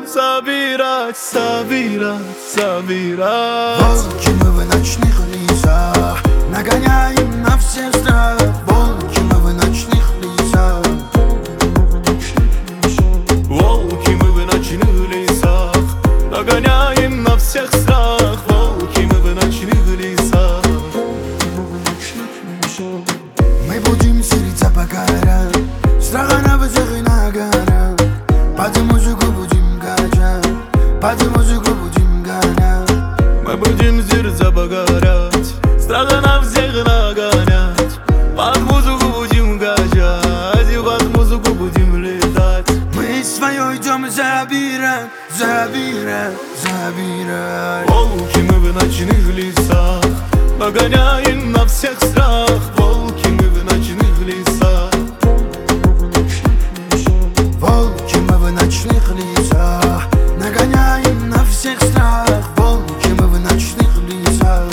идем собирать, собирать, собирать. Волки мы в ночных лесах, нагоняем на всех страх. Волки мы в ночных лесах. Волки мы в ночных лесах, нагоняем на всех страх. Волки мы в ночных лесах. Мы будем сердца покорять, страха на всех и на горах. Под музыку будем качать, под музыку будем гонять. Мы будем сердца покорять, страха на всех нагонять. Под музыку будем качать, и под музыку будем летать. Мы свое идем забирать, забирать, забирать. Волки мы в ночных лесах, нагоняем на всех страх. Волки мы в ночных лесах. Волки мы в ночных лесах, нагоняем на всех страх. Волки мы в ночных лесах.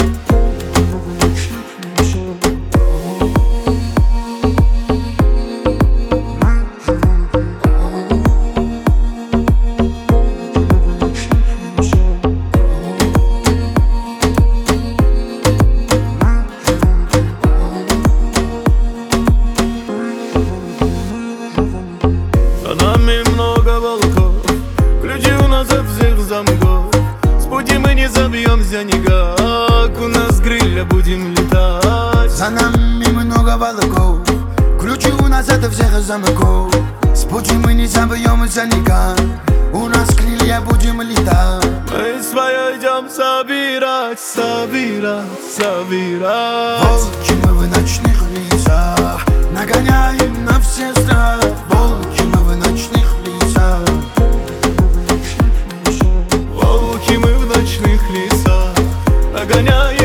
За нами много волков, ключи у нас от всех замков. С пути мы не забьемся никак, у нас крылья будем летать. За нами много волков, ключи у нас от всех замков. С пути мы не забьемся никак, у нас крылья будем летать. Мы свое идем собирать, собирать, собирать. Волки мы в ночных лесах, нагоняем на все страх. Волки мы в ночных лесах. Волки мы в ночных лесах, нагоняем